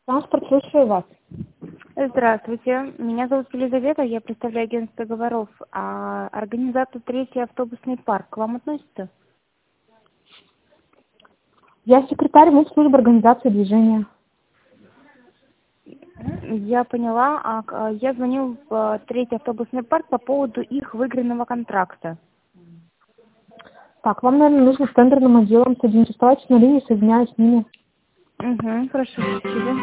Транспорт, слушаю вас. Здравствуйте, меня зовут Елизавета, я представляю агентство договоров. Организатор третий автобусный парк к вам относится? Я секретарь службы организации движения. Я поняла, я звоню в третий автобусный парк по поводу их выигранного контракта. Так, вам, наверное, нужно с тендерным отделом соединить. Оставайтесь на линии, соединяюсь с ними. Угу, хорошо, спасибо.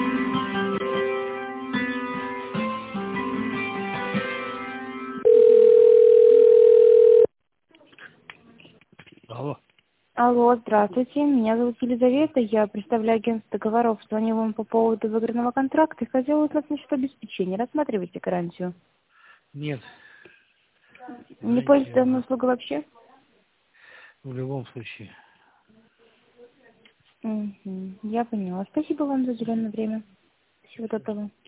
Алло. Алло, здравствуйте, меня зовут Елизавета, я представляю агентство договоров. Звоню вам по поводу выигранного контракта и хотела узнать насчет обеспечения. Рассматриваете гарантию? Нет, Не знаете, пользуетесь данной услугой вообще? в любом случае. Угу, я поняла. Спасибо вам за уделенное время. Всего доброго.